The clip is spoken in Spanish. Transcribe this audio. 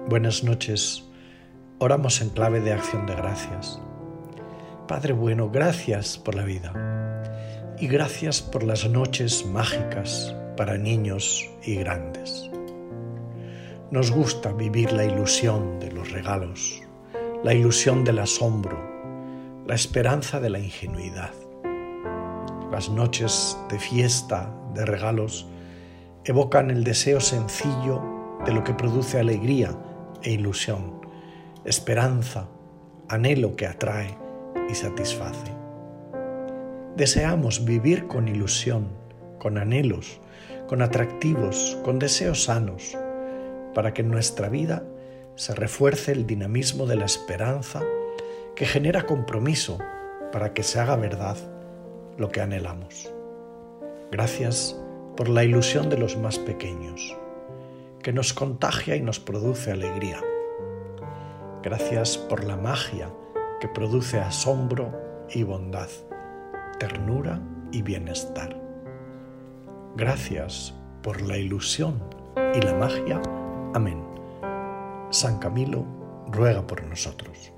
Buenas noches. Oramos en clave de acción de gracias. Padre bueno, gracias por la vida y gracias por las noches mágicas para niños y grandes. Nos gusta vivir la ilusión de los regalos, la ilusión del asombro, la esperanza de la ingenuidad. Las noches de fiesta, de regalos, evocan el deseo sencillo de lo que produce alegría e ilusión, esperanza, anhelo que atrae y satisface. Deseamos vivir con ilusión, con anhelos, con atractivos, con deseos sanos, para que en nuestra vida se refuerce el dinamismo de la esperanza que genera compromiso para que se haga verdad lo que anhelamos. Gracias por la ilusión de los más pequeños, que nos contagia y nos produce alegría. Gracias por la magia que produce asombro y bondad, ternura y bienestar. Gracias por la ilusión y la magia. Amén. San Camilo ruega por nosotros.